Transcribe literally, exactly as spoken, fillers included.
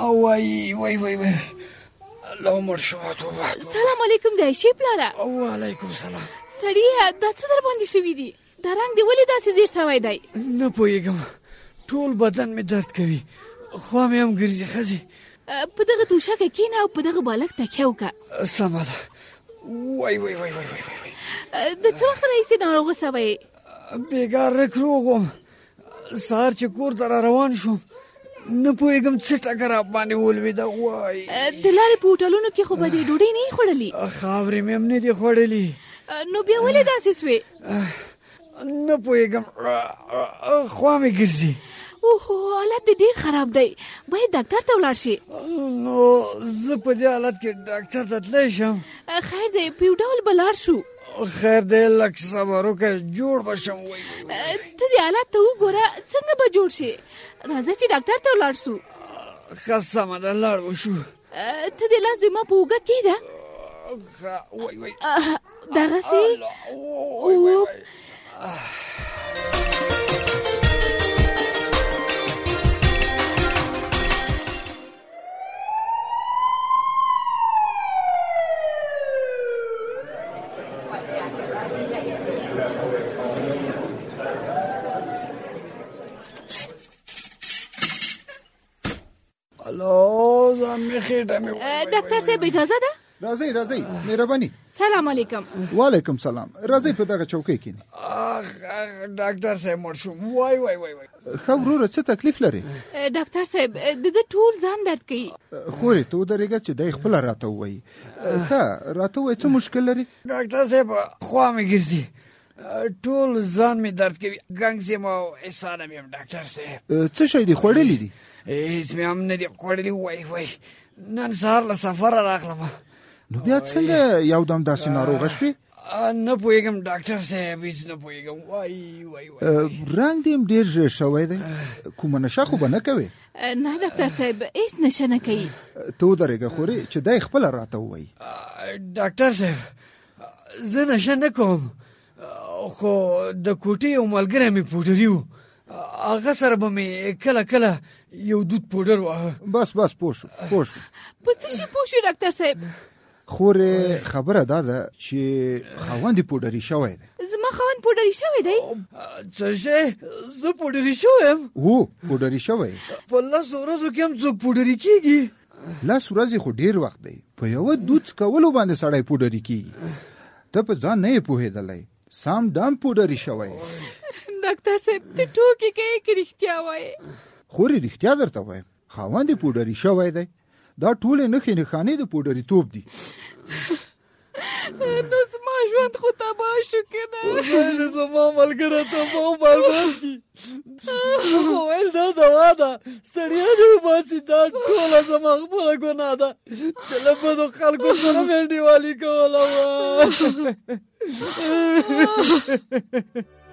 وای وای وای وای الله مړ شو. سلام علیکم د عایشې پلاره. وعلیکم سلام. سړیه دا څه در باندې شوي دي؟ دا رنګ دې ولې داسې زیړ شوی دی؟ نه پوهېږم، ټول بدن مې درد کوي، خوا مې هم ګرځي. ښځې په دغه توشکه کښېنه او په دغه بالښت تکیه وکړه. سمه ده. وای وای وای وای وای د څه وخت راهیسې ناروغه سوی یې؟ بېګار رک روغ وم. سهار چې کور ته را روان شوم نه پوهېږم څه ټکه را باندې ولوېده. وای د لارې په هوټلونو کې خو به دې ډوډۍ نه یې خوړلي؟ خاورې مې هم نه دي خوړلي. نو بیا ولې داسې سوې؟ نه پوهېږم، خوا مې ګرځي. اوهو حالت دې ډېر خراب دی، باید ډاکټر ته ولاړ شي. نو زه په دې حالت کې ډاکټر ته تللی شم؟ خیر دی، په یو ډول به لاړ شو. خیر دی، لږ صبر وکړه، جوړ به شم. ته دې حالت ته وګوره څنګه به جوړ شي. راځه چې ډاکټر ته ولاړ شو. ښه سمه ده، لاړ وشو. ته دې لاس دې ما په اوږه کېږده. دغسې الو ځان مې خېټه مې. ډاکټر صاحب اجازه ده؟ راځئ راځئ مهرباني. سلام علیکم. وعلیکم سلام. راځئ په دغه چوکۍ کښېنئ. ډاکټر صاحب مړ شوم. وای وای وای وای. ښه وروره څه تکلیف لري؟ ډاکټر صاحب د ده ټول ځان درد کوي. خورې ته ودرېږه چې دی خپله راته ووایي. ښه راته ووایي څه مشکل لري؟ ډاکټر صاحب خوا مې ګرځي، ټول ځان مې درد کوي، ګنګس یم او احسانه مې یم. ډاکټر صاحب څه شی دې خوړلی دي؟ هېڅ مې هم نه دي خوړلي. وای وای نن سهار له سفره راغلم. نو بیا څنګه یو دم داسې ناروغه شوې؟ نه پوهېږم ډاکټر صاحب، هېڅ نه پوهېږم. وای وای وای رنګ دې هم ډېر ژېړ شوی دی، کومه نشه خو به نه کوې؟ نه ډاکټر صاحب هېڅ نشه نه کوي. ته ودرېږه خورې چې دی خپله راته ووایي. ډاکټر صاحب زه نشه نه کوم، خو د کوټې یو ملګری مې پوډري و، هغه سره به مې کله کله یو دود پوډر واهه. بس بس پوه شو پوه شو. په څه شي پوه شو ډاکټر صاحب؟ خورې خبره دا ده چې خاوند یې پوډري شوی دی. زما خاوند پوډري شوی دی؟ څه شی؟ زه پوډري شوی یم؟ هو پوډري شوی. په لسو ورځو کې هم څوک پوډري کېږي؟ لس ورځې خو ډېر وخت دی، په یوه دود څکولو باندې سړی پوډري کېږي. ته په ځان نه یې پوهېدلی، سام ډام پوډري شوی. ډاکټر صاحب ته ټوکې کوې که رښتیا وایې؟ خورې رښتیا درته وایم، خاوند یې پوډري شوی دی. دا ټولې نښې نښانې د پوډري توب دي. نو زما ژوند خو تباه شو که نه؟ خدای دې زما ملګری تباه او برباد کړي. خو ویل دا دوا ده، ستړیا دې وباسي، دا ټوله زما خپله ګناه ده چې له بدو خلکو سره مې انډیوالي کوله.